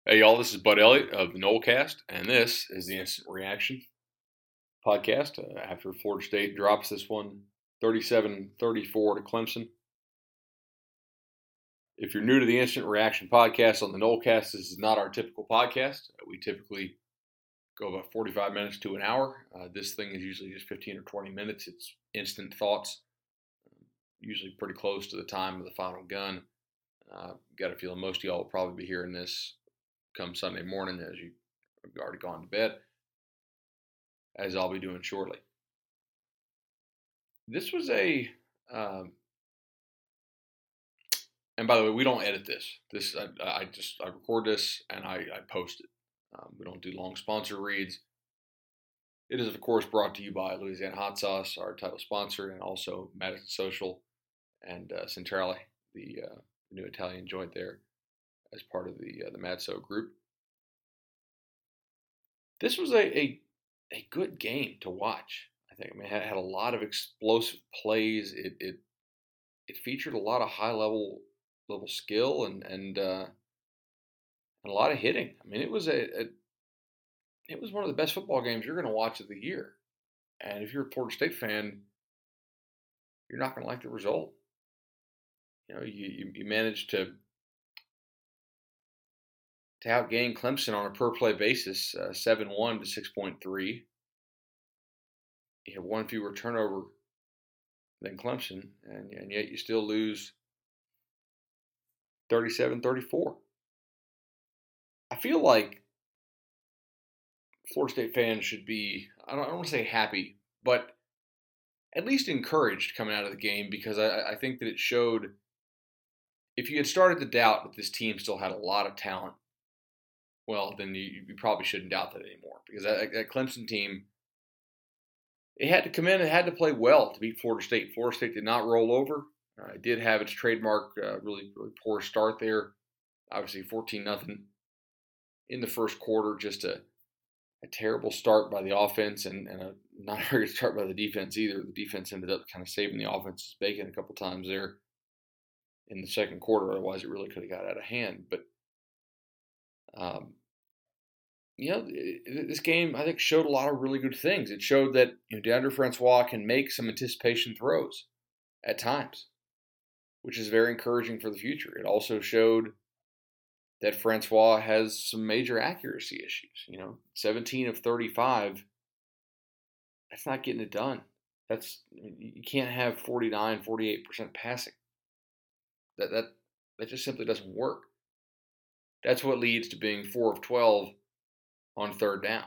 Hey, y'all, this is Bud Elliott of the Nolecast, and this is the Instant Reaction podcast. After Florida State drops this one 37-34 to Clemson. If you're new to the Instant Reaction podcast on the Nolecast, this is not our typical podcast. We typically go about 45 minutes to an hour. This thing is usually just 15 or 20 minutes. It's instant thoughts, usually pretty close to the time of the final gun. Got a feeling most of y'all will probably be hearing this come Sunday morning as you've already gone to bed, as I'll be doing shortly. This was and by the way, we don't edit this. I record this and I post it. We don't do long sponsor reads. It is, of course, brought to you by Louisiana Hot Sauce, our title sponsor, and also Madison Social and Centrale, the new Italian joint there, as part of the Madso group. This was a good game to watch. I think. I mean, it had a lot of explosive plays. It featured a lot of high level skill and a lot of hitting. I mean, it was one of the best football games you're going to watch of the year. And if you're a Florida State fan, you're not going to like the result. You know, you managed to outgain Clemson on a per play basis, 7-1 to 6.3. You have one fewer turnover than Clemson, and yet you still lose 37-34. I feel like Florida State fans should be, I don't want to say happy, but at least encouraged coming out of the game, because I think that it showed, if you had started to doubt that this team still had a lot of talent, well, then you probably shouldn't doubt that anymore, because that Clemson team, it had to come in and had to play well to beat Florida State. Florida State did not roll over. It did have its trademark really poor start there. Obviously 14-0 in the first quarter, just a terrible start by the offense and a not very good start by the defense either. The defense ended up kind of saving the offense's bacon a couple times there in the second quarter. Otherwise, it really could have got out of hand. But this game, I think, showed a lot of really good things. It showed that Deondre Francois can make some anticipation throws at times, which is very encouraging for the future. It also showed that Francois has some major accuracy issues. 17 of 35, that's not getting it done. You can't have 49, 48% passing. That just simply doesn't work. That's what leads to being 4 of 12 on third down.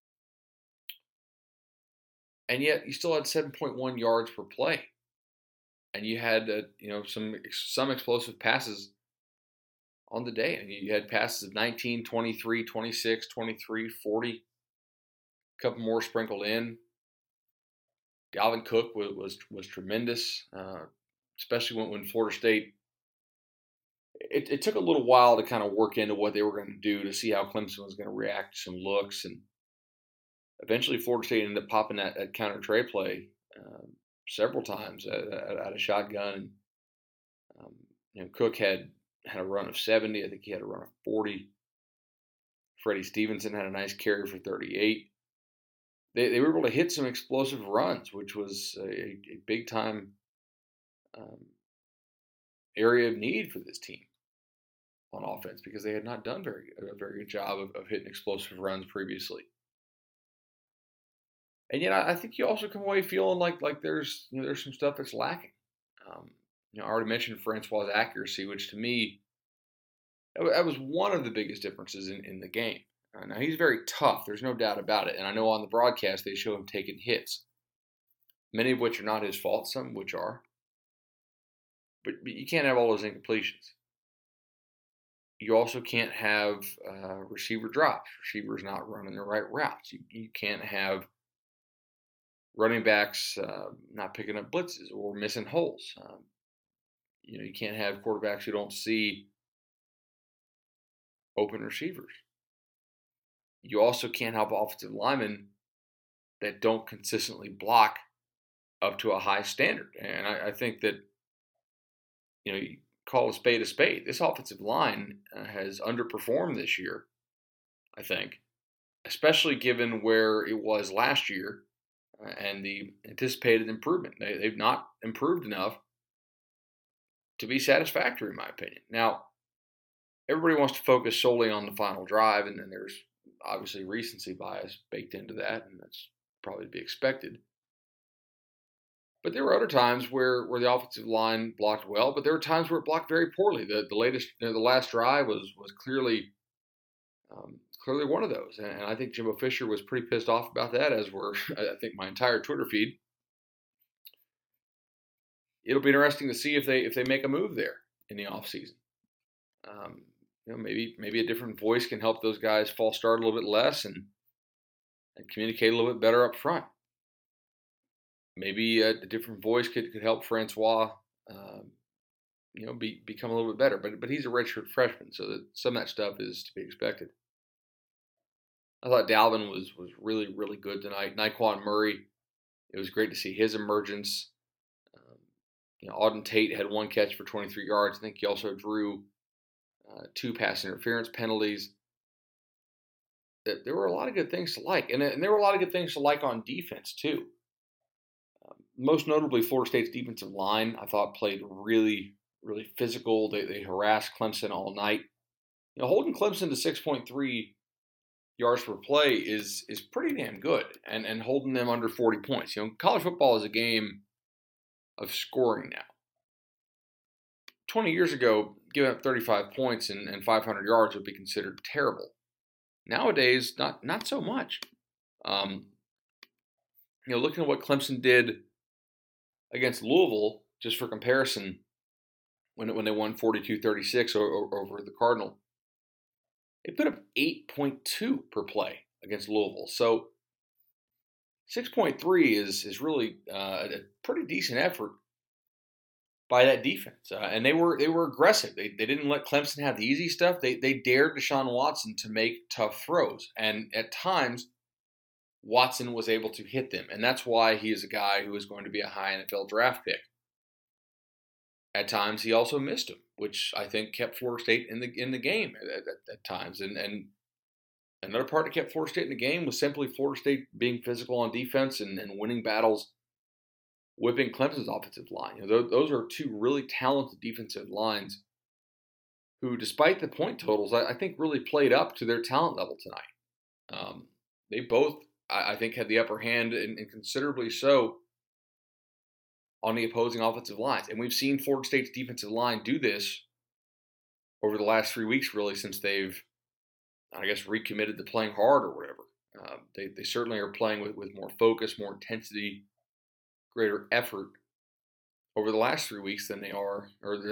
And yet you still had 7.1 yards per play. And you had some explosive passes on the day. And you had passes of 19, 23, 26, 23, 40. A couple more sprinkled in. Dalvin Cook was tremendous, especially when Florida State. It took a little while to kind of work into what they were going to do to see how Clemson was going to react to some looks, and eventually Florida State ended up popping that counter tray play several times at a shotgun. And Cook had a run of 70. I think he had a run of 40. Freddie Stevenson had a nice carry for 38. They were able to hit some explosive runs, which was a big time area of need for this team on offense, because they had not done a very good job of hitting explosive runs previously. And yet, I think you also come away feeling like there's some stuff that's lacking. I already mentioned Francois' accuracy, which to me, that was one of the biggest differences in the game. Now, he's very tough. There's no doubt about it. And I know on the broadcast they show him taking hits, many of which are not his fault, some of which are. But you can't have all those incompletions. You also can't have receiver drops, receivers not running the right routes. You can't have running backs not picking up blitzes or missing holes. You can't have quarterbacks who don't see open receivers. You also can't have offensive linemen that don't consistently block up to a high standard. And I think that, call a spade a spade. This offensive line has underperformed this year, I think, especially given where it was last year and the anticipated improvement. They've not improved enough to be satisfactory, in my opinion. Now, everybody wants to focus solely on the final drive, and then there's obviously recency bias baked into that, and that's probably to be expected. But there were other times where the offensive line blocked well, but there were times where it blocked very poorly. The last drive was clearly clearly one of those, and I think Jimbo Fisher was pretty pissed off about that, as were I think my entire Twitter feed. It'll be interesting to see if they make a move there in the offseason. Maybe a different voice can help those guys false start a little bit less and communicate a little bit better up front. Maybe a different voice could help Francois, become a little bit better. But he's a redshirt freshman, so that some of that stuff is to be expected. I thought Dalvin was really, really good tonight. Nyquan Murray, it was great to see his emergence. Auden Tate had one catch for 23 yards. I think he also drew 2 pass interference penalties. There were a lot of good things to like, and there were a lot of good things to like on defense too. Most notably, Florida State's defensive line, I thought, played really, really physical. They harassed Clemson all night. Holding Clemson to 6.3 yards per play is pretty damn good, and holding them under 40 points. College football is a game of scoring now. 20 years ago, giving up 35 points and 500 yards would be considered terrible. Nowadays, not so much. Looking at what Clemson did against Louisville, just for comparison, when they won 42-36 over the Cardinal, they put up 8.2 per play against Louisville. So 6.3 is really a pretty decent effort by that defense, and they were aggressive. They didn't let Clemson have the easy stuff. They dared Deshaun Watson to make tough throws, and at times Watson was able to hit them, and that's why he is a guy who is going to be a high NFL draft pick. At times, he also missed them, which I think kept Florida State in the game at times. And another part that kept Florida State in the game was simply Florida State being physical on defense and winning battles, whipping Clemson's offensive line. Those are 2 really talented defensive lines who, despite the point totals, I think really played up to their talent level tonight. They both, I think, had the upper hand, and considerably so, on the opposing offensive lines. And we've seen Florida State's defensive line do this over the last 3 weeks, really, since they've, I guess, recommitted to playing hard or whatever. They certainly are playing with more focus, more intensity, greater effort over the last 3 weeks than they were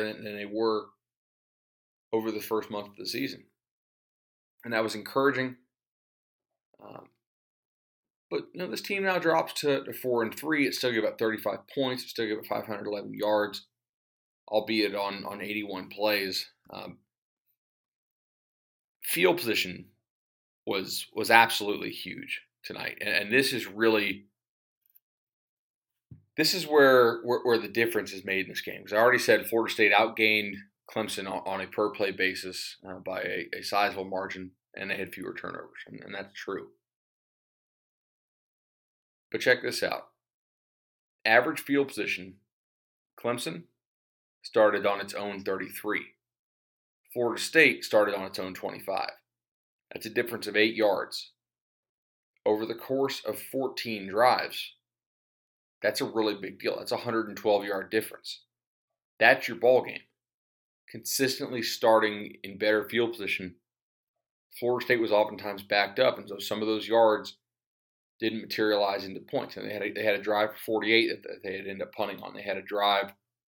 over the first month of the season. And that was encouraging. But this team now drops to 4-3. It still gave up 35 points. It still gave up 511 yards, albeit on 81 plays. Field position was absolutely huge tonight, and this is really where the difference is made in this game. Because I already said Florida State outgained Clemson on a per play basis by a sizable margin, and they had fewer turnovers, and that's true. But check this out. Average field position, Clemson started on its own 33. Florida State started on its own 25. That's a difference of 8 yards. Over the course of 14 drives, that's a really big deal. That's a 112-yard difference. That's your ball game. Consistently starting in better field position, Florida State was oftentimes backed up, and so some of those yards didn't materialize into points. And they had a drive for 48 that they had ended up punting on. They had a drive,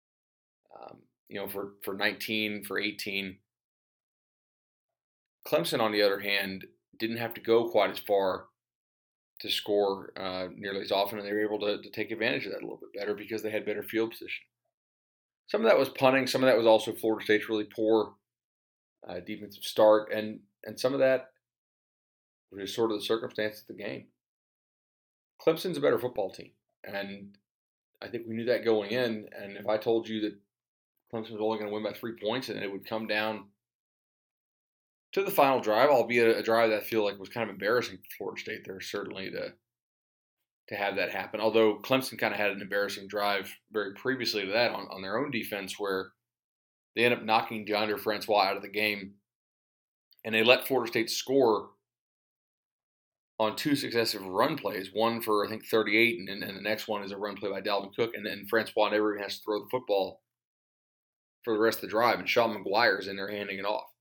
for 19, for 18. Clemson, on the other hand, didn't have to go quite as far to score nearly as often, and they were able to take advantage of that a little bit better because they had better field position. Some of that was punting. Some of that was also Florida State's really poor defensive start, and some of that was just sort of the circumstance of the game. Clemson's a better football team, and I think we knew that going in. And if I told you that Clemson was only going to win by 3 points, and it would come down to the final drive, albeit a drive that I feel like was kind of embarrassing for Florida State there, certainly to have that happen. Although Clemson kind of had an embarrassing drive very previously to that on their own defense, where they end up knocking Deondre Francois out of the game, and they let Florida State score on 2 successive run plays, one for, I think, 38, and the next one is a run play by Dalvin Cook, and then Francois never even has to throw the football for the rest of the drive, and Sean McGuire's in there handing it off.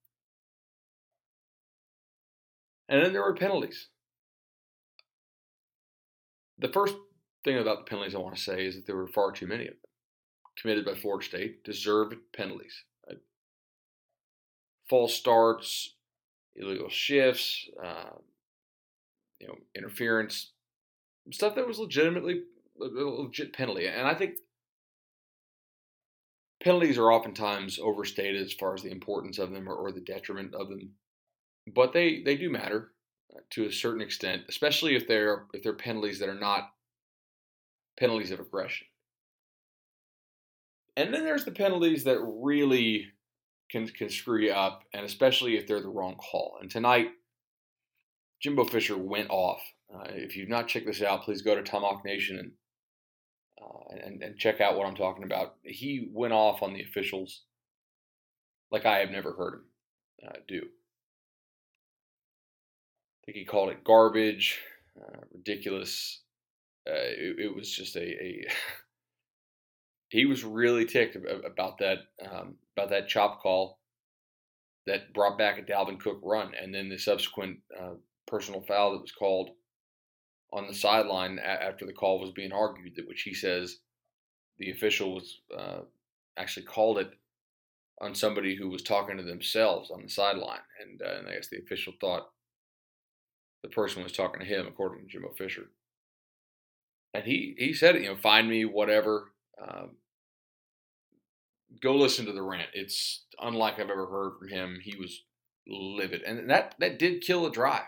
And then there were penalties. The first thing about the penalties I want to say is that there were far too many of them committed by Florida State, deserved penalties. Right? False starts, illegal shifts, interference, stuff that was legitimately a legit penalty. And I think penalties are oftentimes overstated as far as the importance of them or the detriment of them, but they do matter to a certain extent, especially if they're penalties that are not penalties of aggression. And then there's the penalties that really can screw you up, and especially if they're the wrong call. And tonight, Jimbo Fisher went off. If you've not checked this out, please go to Tomahawk Nation and check out what I'm talking about. He went off on the officials like I have never heard him do. I think he called it garbage, ridiculous. It was just he was really ticked about that chop call that brought back a Dalvin Cook run, and then the subsequent personal foul that was called on the sideline after the call was being argued, which he says the official was actually called it on somebody who was talking to themselves on the sideline, and I guess the official thought the person was talking to him, according to Jimbo Fisher. And he said it, find me, whatever. Go listen to the rant. It's unlike I've ever heard from him. He was livid, and that did kill a drive.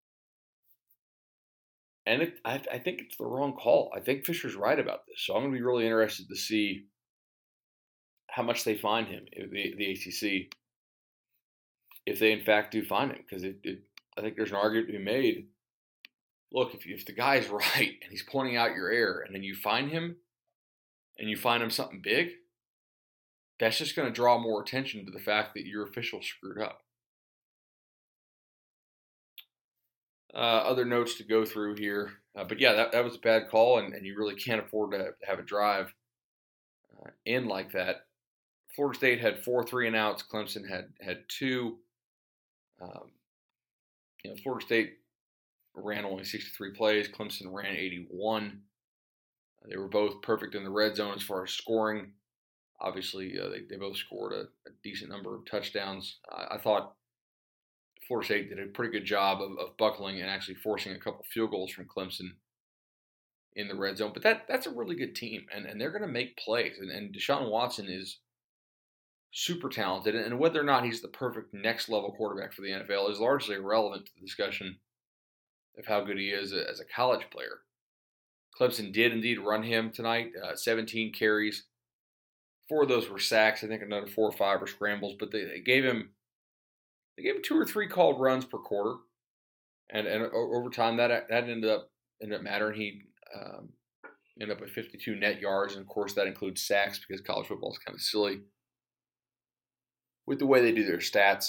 And I think it's the wrong call. I think Fisher's right about this. So I'm going to be really interested to see how much they fine him, the ACC, if they in fact do fine him, because I think there's an argument to be made. Look, if the guy's right and he's pointing out your error, and then you fine him, and you fine him something big, that's just going to draw more attention to the fact that your official screwed up. Other notes to go through here. But yeah, that was a bad call, and you really can't afford to have a drive in like that. Florida State had 4 3-and-outs. Clemson had 2. Florida State ran only 63 plays. Clemson ran 81. They were both perfect in the red zone as far as scoring. Obviously, they both scored a decent number of touchdowns. I thought Florida State did a pretty good job of buckling and actually forcing a couple field goals from Clemson in the red zone. But that's a really good team, and they're going to make plays. And Deshaun Watson is super talented, and whether or not he's the perfect next-level quarterback for the NFL is largely irrelevant to the discussion of how good he is as a college player. Clemson did indeed run him tonight, 17 carries. 4 of those were sacks. I think another 4 or 5 were scrambles, but they gave him 2 or 3 called runs per quarter, and over time that ended up mattering. He ended up with 52 net yards, and of course that includes sacks because college football is kind of silly with the way they do their stats.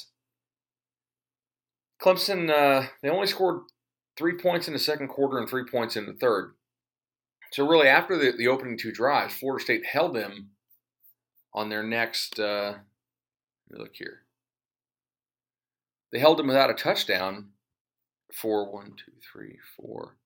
Clemson, they only scored 3 points in the second quarter and 3 points in the third. So really, after the opening 2 drives, Florida State held them on their next, let me look here. They held them without a touchdown for 1, 2, 3, 4,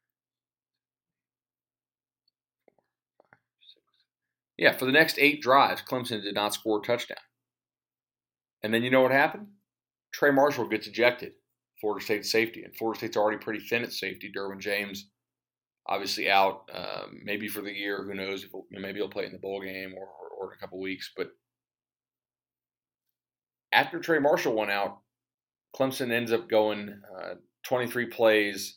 5, 6. Yeah, for the next 8 drives, Clemson did not score a touchdown. And then you know what happened? Trey Marshall gets ejected, Florida State safety. And Florida State's already pretty thin at safety. Derwin James, obviously out, maybe for the year. Who knows? Maybe he'll play in the bowl game or in a couple weeks. But after Trey Marshall went out, Clemson ends up going 23 plays,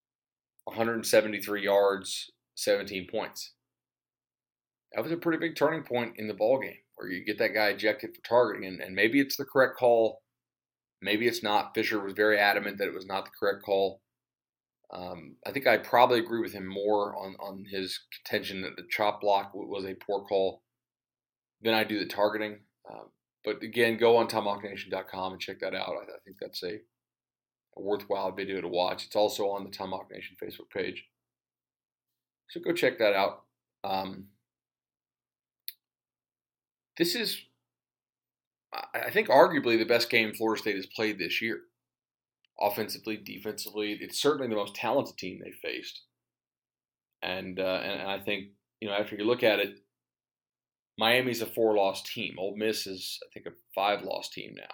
173 yards, 17 points. That was a pretty big turning point in the ball game, or you get that guy ejected for targeting. And maybe it's the correct call. Maybe it's not. Fisher was very adamant that it was not the correct call. I think I probably agree with him more on his contention that the chop block was a poor call than I do the targeting. But again, go on TomahawkNation.com and check that out. I think that's a worthwhile video to watch. It's also on the Tomahawk Nation Facebook page. So go check that out. This is, I think, arguably the best game Florida State has played this year. Offensively, defensively, it's certainly the most talented team they faced. And I think, after you look at it, Miami's a 4-loss team. Ole Miss is, I think, a 5-loss team now.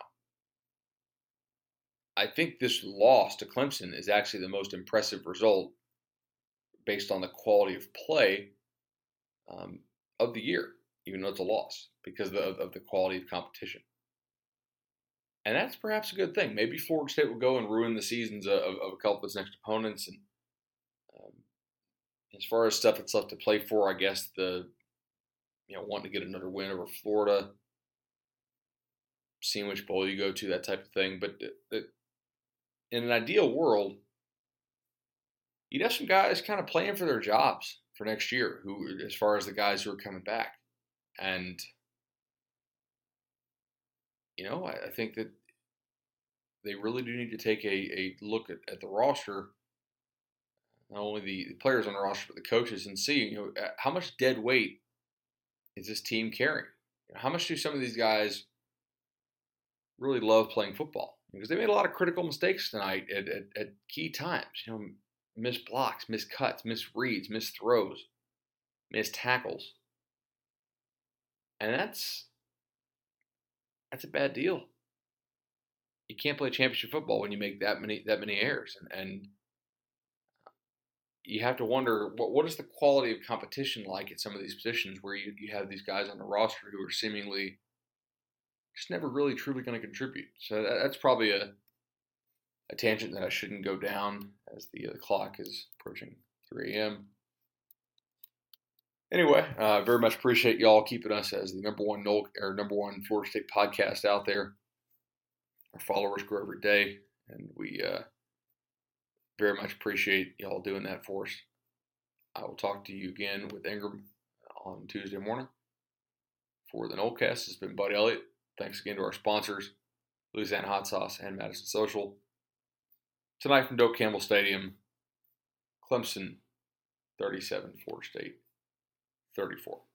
I think this loss to Clemson is actually the most impressive result based on the quality of play of the year, even though it's a loss, because of the quality of competition. And that's perhaps a good thing. Maybe Florida State will go and ruin the seasons of a couple of its next opponents. And as far as stuff that's left to play for, I guess wanting to get another win over Florida, seeing which bowl you go to, that type of thing. But in an ideal world, you'd have some guys kind of playing for their jobs for next year, who, as far as the guys who are coming back. And I think that they really do need to take a look at the roster, not only the players on the roster, but the coaches, and see, how much dead weight is this team carrying? How much do some of these guys really love playing football? Because they made a lot of critical mistakes tonight at key times. Missed blocks, missed cuts, missed reads, missed throws, missed tackles. And that's a bad deal. You can't play championship football when you make that many errors, and you have to wonder what is the quality of competition like at some of these positions where you have these guys on the roster who are seemingly just never really truly going to contribute. So that's probably a tangent that I shouldn't go down as the clock is approaching 3 a.m. Anyway, very much appreciate y'all keeping us as the number one Florida State podcast out there. Our followers grow every day, and we very much appreciate y'all doing that for us. I will talk to you again with Ingram on Tuesday morning. For the Nolecast, it's been Buddy Elliott. Thanks again to our sponsors, Louisiana Hot Sauce and Madison Social. Tonight from Doak Campbell Stadium, Clemson 37, Florida State 34.